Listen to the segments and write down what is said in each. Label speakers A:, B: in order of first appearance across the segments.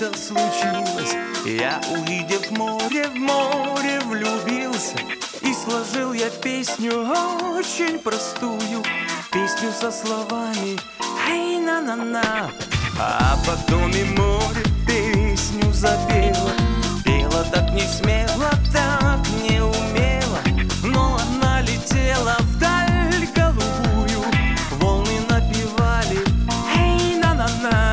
A: это случилось. Я, увидев море, в море влюбился. И сложил я песню очень простую, песню со словами «Эй, на-на-на». А потом и море песню запела. Пела так не смело, так не умело, но она летела вдаль голубую. Волны напевали «Эй, на-на-на».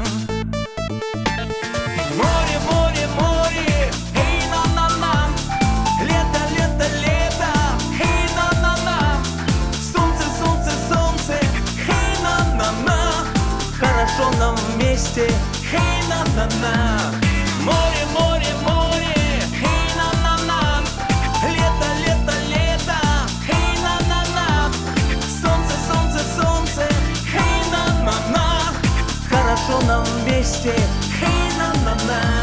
A: Море, море, море, эй, на-на-на. Лето, лето, лето, эй, на-на-на. Солнце, солнце, солнце, эй, на-на-на. Хорошо нам вместе, эй, на-на-на. Море, море, море, эй, на-на-на. Лето, лето, лето, эй, на-на-на. Солнце, солнце, солнце, эй, на-на-на. Хорошо нам вместе, эй, на-на-на.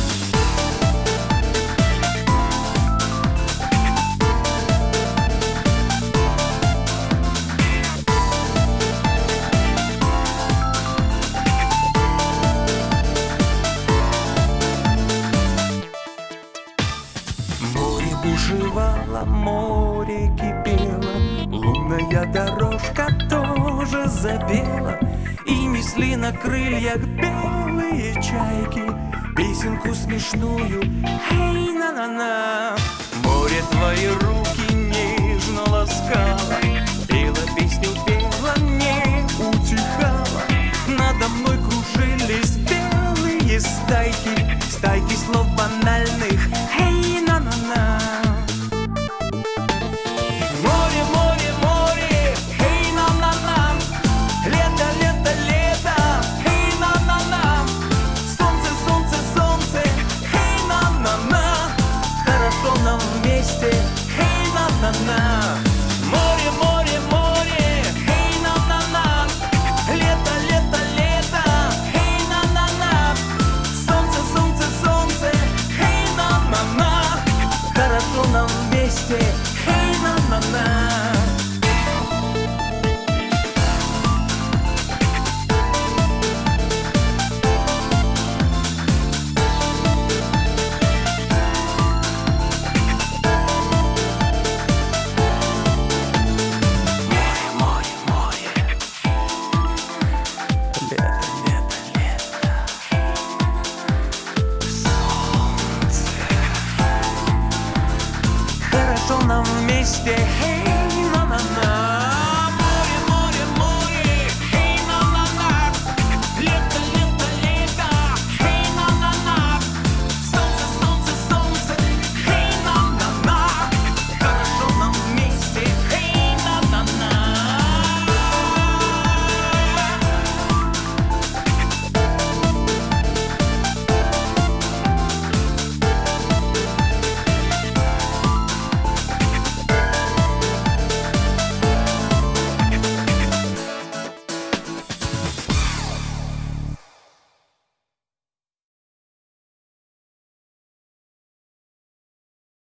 A: Море бушевало, море кипело, лунная дорожка тоже запела. И несли на крыльях белые чайки песенку смешную «Эй, на-на-на». Море твои руки нежно ласкало, пела песню, пела, не утихала. Надо мной кружились белые стайки, стайки слов банальных.